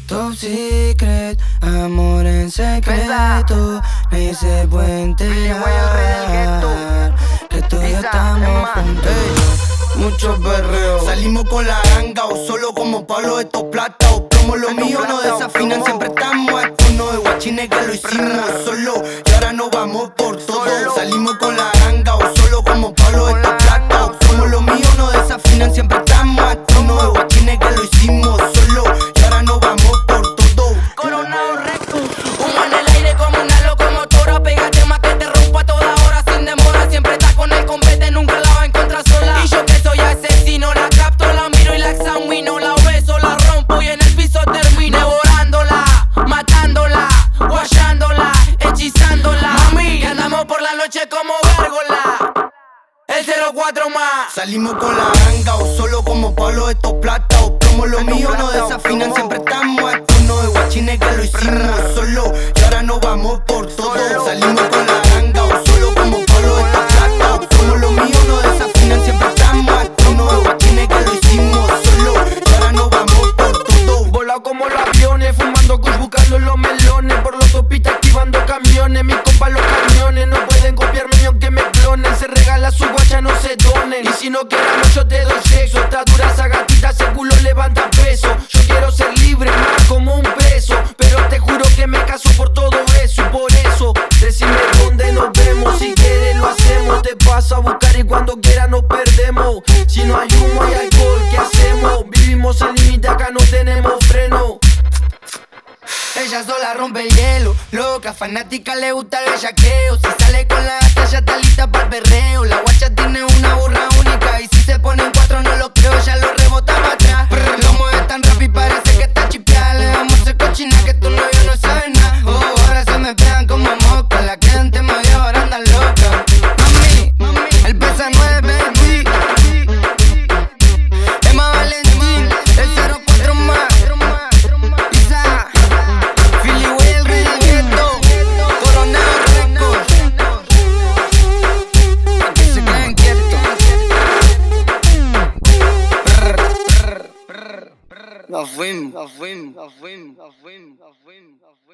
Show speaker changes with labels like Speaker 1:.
Speaker 1: Top secret, amor en secreto, ni se puede enterar que tú y yo estamos juntos.
Speaker 2: Mucho perreo.
Speaker 1: Salimos con la ganga o solo como Pablo de estos plata o plomo. Lo mío no desafinan, siempre estamos a tono. De guachines que lo hicimos solo y ahora nos vamos por todo. Salimos con la ganga o solo como Pablo de estos plata o plomo. Lo mío no desafinan, siempre estamos a tono. De guachines que lo hicimos solo y ahora nos vamos por todo.
Speaker 3: Coronado recto, humo en el aire como una locomotora. Pégate más que te rompo a toda hora sin demora. Siempre está con el compete, nunca la va a encontrar sola. Y yo que soy asesino, la capto, la miro y la examino. La beso, la rompo y en el piso termino devorándola, matándola, guayándola, hechizándola. Mami, que andamos por la noche como gárgola. El 04 más.
Speaker 1: Salimos con la ganga o solo como Pablo de estos plata o plomo. Lo mío no desafinan, siempre estamos a tono. De guachines que lo hicimos solo y ahora nos vamos por todo. Salimos con la ganga o solo como Pablo de estos plata o plomo. Lo mío no desafinan, siempre estamos a tono. De guachines que lo hicimos solo y ahora nos vamos por todo.
Speaker 2: Volado como los aviones, fumando kush, buscando los melones. Por los topistas activando camiones. Mis compas los camiones no pueden copiarme ni aunque me clonen. Se regala su guacha, no se donen. Y si no queremos yo te doy sexo. Está dura esa gatita, ese culo levanta peso. Yo quiero ser libre, más como un preso. Pero te juro que me caso por todo eso. Y por eso, decime dónde nos vemos. Si quieres lo hacemos, te paso a buscar y cuando quieras nos perdemos. Si no hay humo hay alcohol, ¿qué hacemos? Vivimos al límite, acá no tenemos freno.
Speaker 1: Ella sola rompe el hielo, loca, fanática, le gusta el bellaqueo. Si sale con la gata ya está lista para el perreo. La guacha tiene una burra única y si se ponen cuatro no lo creo, ya lo rebota para atrás. Lo mueve tan rápido parece que está chipeada. Le vamos a hacer cochina que tu novio no sabe nada. Oh, ahora se me pegan como mosca, la que antes me vio ahora anda loca. Mami, el pesa 9, baby. Emma Valentín, el 04 más. Isa, Philly Will, Regueto, Coronado Records. Pa' que se queden quietos. Nos fuimos.